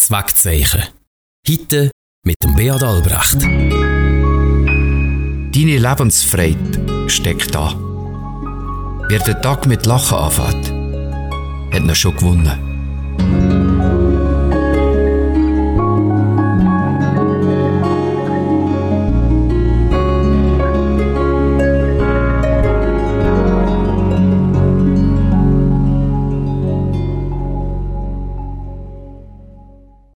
Kurzwegzeichen. Heute mit dem Beat Albrecht. Deine Lebensfreude steckt da. Wer den Tag mit Lachen anfängt, hat ihn schon gewonnen.